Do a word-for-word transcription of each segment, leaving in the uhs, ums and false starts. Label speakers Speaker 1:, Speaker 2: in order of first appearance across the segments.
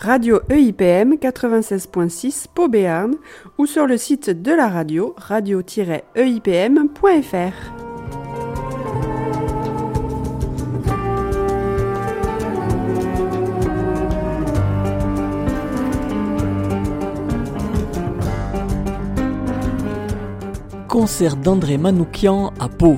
Speaker 1: Radio E I P M quatre-vingt-seize point six Pau Béarn ou sur le site de la radio radio tiret e i p m point f r.
Speaker 2: Concert d'André Manoukian à Pau.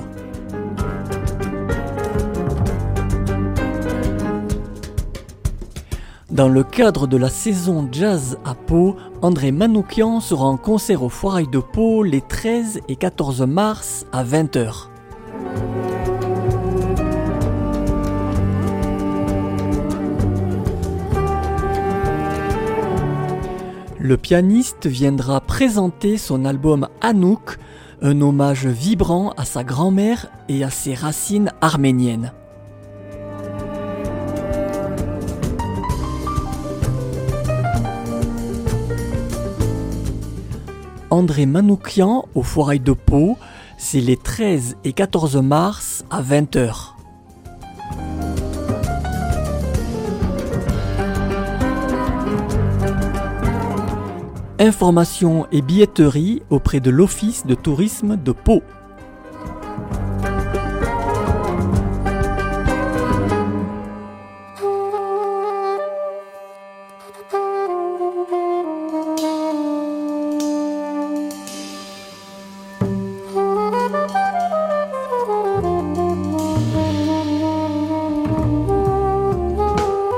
Speaker 2: Dans le cadre de la saison jazz à Pau, André Manoukian sera en concert au Foirail de Pau les treize et quatorze mars à vingt heures. Le pianiste viendra présenter son album Anouk, un hommage vibrant à sa grand-mère et à ses racines arméniennes. André Manoukian au Foirail de Pau, c'est les treize et quatorze mars à vingt heures. Informations et billetterie auprès de l'Office de tourisme de Pau.